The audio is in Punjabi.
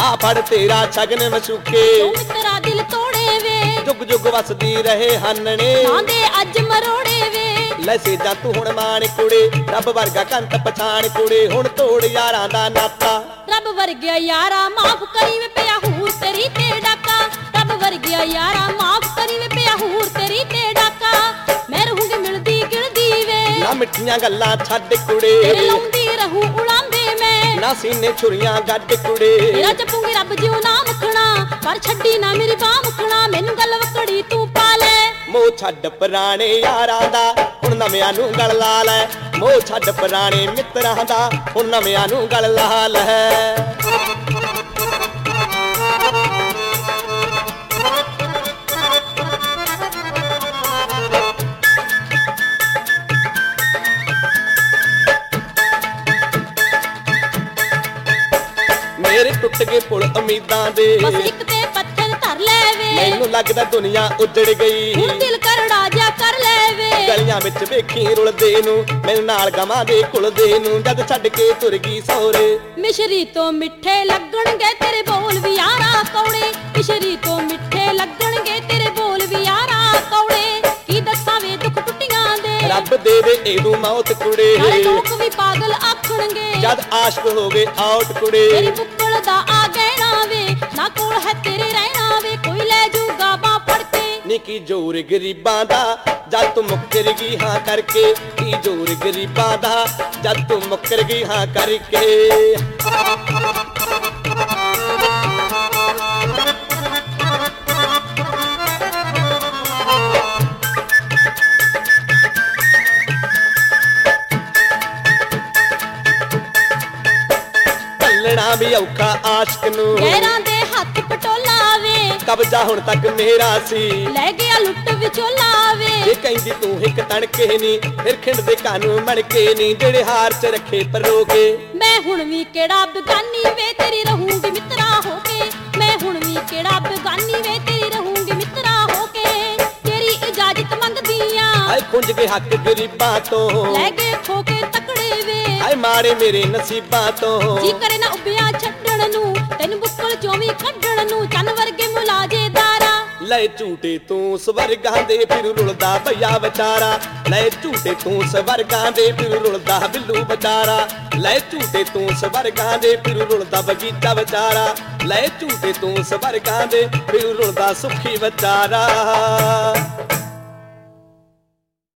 आ फड़ तेरा शगन मशूके तू मित्रा दिल तोड़े वे जुग जुग वसदी रहे हनने नांदे अज मरोड़े वे ਲੈ ਸੇਜਾਂ ਤੂੰ ਹੁਣ ਮਾਣ ਕੁੜੇ ਰੱਬ ਵਰਗਾ ਕੰਤ ਪਛਾਣ ਕੁੜੇ ਹੁਣ ਤੋੜ ਯਾਰਾਂ ਦਾ ਨਾਤਾ ਰੱਬ ਵਰਗਿਆ ਯਾਰਾ ਮਾਫ ਕਰੀ ਵੇ ਪਿਆ ਹੂਰ ਤੇਰੀ ਤੇ ਡਾਕਾ ਰੱਬ ਵਰਗਿਆ ਯਾਰਾ ਮਾਫ ਕਰੀ ਵੇ ਪਿਆ ਹੂਰ ਤੇਰੀ ਤੇ ਡਾਕਾ ਮੈਂ ਰਹੂੰਗੀ ਮਿਲਦੀ ਗਿਲਦੀ ਵੇ ਨਾ ਮਿੱਠੀਆਂ ਗੱਲਾਂ ਛੱਡ ਕੁੜੇ ਤੇਰੇ ਲਾਉਂਦੀ ਰਹੂੰ ਉਲਾਂਦੇ ਮੈਂ ਨਾ ਸੀਨੇ ਛੁਰੀਆਂ ਗੱਡ ਕੁੜੇ ਤੇਰਾ ਚੱਪੂਗੀ ਰੱਬ ਜਿਉ ਨਾ ਮੱਖਣਾ ਪਰ ਛੱਡੀ ਨਾ ਮੇਰੀ ਬਾਹ ਮੱਖਣਾ ਮੈਨੂੰ ਗੱਲ ਵਕੜੀ ਤੂੰ ਪਾ ਲੈ ਮੋਹ ਛੱਡ ਪੁਰਾਣੇ ਯਾਰਾਂ ਦਾ ਹੁਣ ਨਵਿਆਂ ਨੂੰ ਗਲ ਲਾ ਲੈ ਮੋਹ ਛੱਡ ਪੁਰਾਣੇ ਮਿੱਤਰਾਂ ਦਾ ਹੁਣ ਨਵਿਆਂ ਨੂੰ ਗਲ ਲਾ ਲੈ ਮੇਰੇ ਟੁੱਟ ਗਏ ਪੁਲ ਉਮੀਦਾਂ ਦੇ ਬਸ ਇੱਕ ਤੇ ਪੱਥਰ ਧਰ ਲੈ ਵੇ ਮੈਨੂੰ ਲੱਗਦਾ ਦੁਨੀਆ ਉਜੜ ਗਈ ਹੁਣ ਦਿਲ ਕਰੜਾ ਜਾ ਕਰ ਲੈ ਵੇ ਗਲੀਆਂ ਵਿੱਚ ਵੇਖੀ ਰੁਲਦੇ ਨੂੰ ਮੇਰੇ ਨਾਲ ਗਵਾਂ ਦੇ ਕੁਲਦੇ ਨੂੰ ਜਦ ਛੱਡ ਕੇ ਤੁਰ ਗਈ ਸਹੁਰੇ ਮਿਸ਼ਰੀ ਤੋਂ ਮਿੱਠੇ ਲੱਗਣਗੇ ਤੇਰੇ ਬੋਲ ਵੀ ਯਾਰਾ ਕੌੜੇ ਮਿਸ਼ਰੀ ਤੋਂ ਮਿੱਠੇ ਲੱਗਣਗੇ ਤੇਰੇ ਬੋਲ ਵੀ ਯਾਰਾ ਕੌੜੇ ਕੀ ਦੱਸਾਂ ਵੇ ਦੁੱਖ ਟੁੱਟੀਆਂ ਦੇ ਰੱਬ ਦੇ ਦੇ ਇਹਨੂੰ ਮੌਤ ਕੁੜੇ ਨਾਲੇ ਲੋਕ ਵੀ ਪਾਗਲ ਆਖਣਗੇ ਜਦ ਆਸ਼ਕ ਹੋ ਗਏ ਆਊਟ ਕੁੜੇ ਤੇਰੀ ਬੁੱਕਲ ਦਾ ਆ ਗਹਿਣਾ ਵੇ ਨਾ ਕੋਲ ਹੈ ਤੇਰੇ ਰਹਿਣਾ ਵੇ ਕੋਈ ਲੈ ਜੂਗਾ ਬਾਹ ਫੜ ਕੇ ਨੀ ਕੀ ਜ਼ੋਰ ਗਰੀਬਾਂ ਦਾ ਜਦ ਤੂੰ ਮੁੱਕਰ ਗਈ ਹਾਂ ਕਰਕੇ ਕੀ ਜ਼ੋਰ ਗਰੀਬਾਂ ਦਾ ਜਦ ਤੂੰ ਮੁੱਕਰ ਗਈ ਹਾਂ ਕਰਕੇ ਚੱਲਣਾ ਵੀ ਔਖਾ ਆਸ਼ਕ ਨੂੰ ਗਹਿਰਾਂ ਦੇ ਹੱਥ ਪਟੋਲਾ ਵੇ ਕਬਜ਼ਾ ਹੁਣ ਤੱਕ ਮੇਰਾ ਸੀ ਲੈ ਗਿਆ ਲੁੱਟ ਵਿਚੋਲਾ ਵੇ ਇਹ ਕਹਿੰਦੀ ਤੂੰ ਇੱਕ ਤਣਕੇ ਨੀ ਫਿਰ ਖਿੰਡ ਦੇ ਕਾਨੂੰ ਮਣਕੇ ਨੀ ਜਿਹੜੇ ਹਾਰ ਚ ਰੱਖੇ ਪਰੋਗੇ ਮੈਂ ਹੁਣ ਵੀ ਕਿਹੜਾ ਬੇਗਾਨੀ ਵੇ ਤੇਰੀ ਰਹੂੰਗੀ ਮਿੱਤਰਾ ਹੋ ਕੇ ਮੈਂ ਹੁਣ ਵੀ ਕਿਹੜਾ ਬੇਗਾਨੀ ਵੇ ਤੇਰੀ ਰਹੂੰਗੀ ਮਿੱਤਰਾ ਹੋ ਕੇ ਤੇਰੀ ਇਜਾਜ਼ਤ ਮੰਗਦੀ ਆਂ ਹਾਏ ਖੁੰਝ ਗਏ ਹੱਕ ਗਰੀਬਾਂ ਤੋਂ ਲੈ ਕੇ ਖੋ ਕੇ ਤਕੜੇ ਵੇ ਹਾਏ ਮਾਰੇ ਮੇਰੇ ਨਸੀਬਾਂ ਤੋਂ ਜੀ ਕਰੇ ਨਾ ਉੱਭਿਆ ਛੱਡਣ ਨੂੰ ਤੈਨੂੰ ਬੁੱਕਲ ਚੋਂ ਵੀ ਕੱਢਣ ਨੂੰ ਚੰਨ ਵਰਗੇ ਮੁਲਾਜੇਦਾਰਾ ਲੈ ਝੂਟੇ ਤੂੰ ਸਵਰਗਾਂ ਦੇ ਫਿਰ ਰੁਲਦਾ ਭਈਆ ਵਿਚਾਰਾ ਲੈ ਝੂਟੇ ਤੂੰ ਸਵਰਗਾਂ ਦੇ ਫਿਰ ਰੁਲਦਾ ਬਿੱਲੂ ਵਿਚਾਰਾ ਲੈ ਝੂਟੇ ਤੂੰ ਸਵਰਗਾਂ ਦੇ ਫਿਰ ਰੁਲਦਾ ਬਗੀਚਾ ਵਿਚਾਰਾ ਲੈ ਝੂਟੇ ਤੂੰ ਸਵਰਗਾਂ ਦੇ ਫਿਰ ਰੁਲਦਾ ਸੁਖੀ ਵਿਚਾਰਾ